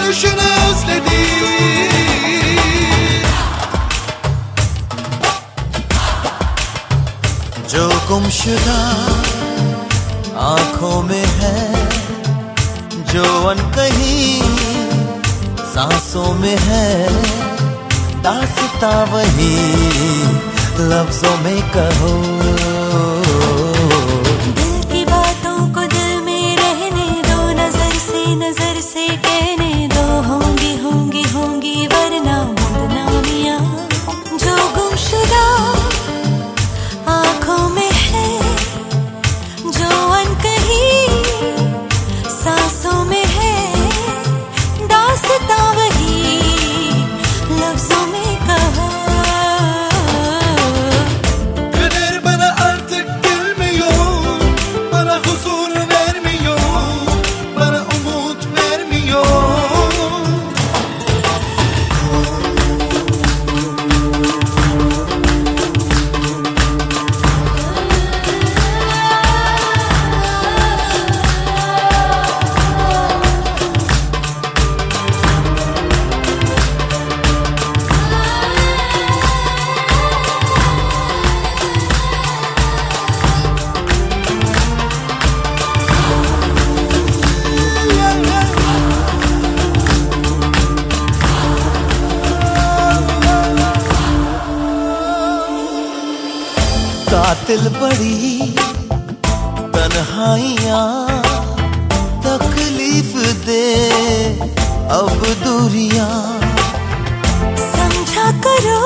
gülüşünü özledim. जो गुमशुदा आंखों में है, जो अनकही सांसों में है, दास्तां वही लफ्जों में कहो। दिल की बातों को दिल में रहने दो, नजर से कहने दो, होंगी होंगी होंगी वरना मुड़ना मियां। जो गुमशुदा आंखों में है, जो अनकही सांसों में है, दास्तां वही lafzon में कहा। Kader bana artık gelmiyor, bana huzur vermiyor, bana umut vermiyor. कातिल बड़ी तन्हाइयां तकलीफ दे अब दूरियां। समझा करो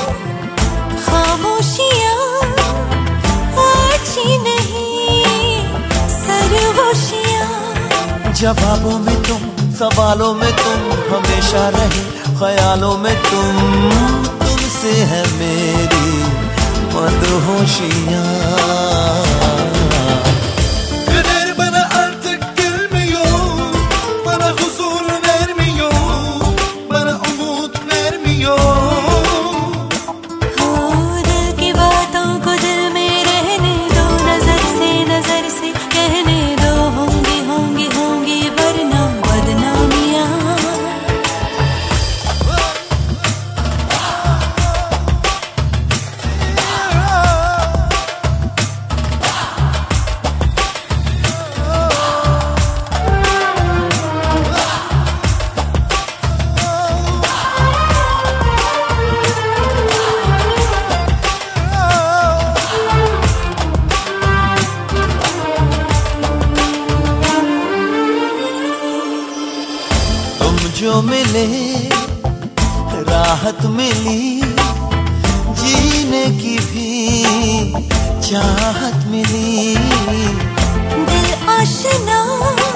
खामोशियां अच्छी नहीं सरगोशियां। जवाबों में तुम, सवालों में तुम, हमेशा रहे ख्यालों में तुमसे है मेरी मदहोशियां। Kader bana artık gelmiyor, bana huzur vermiyor, bana umut vermiyor. हो दिल की बातों को दिल में रहने दो, नजर से कहने दो, होंगी होंगी होंगी वरना बदनामियां। जो मिले राहत मिली, जीने की भी चाहत मिली। दिल आशना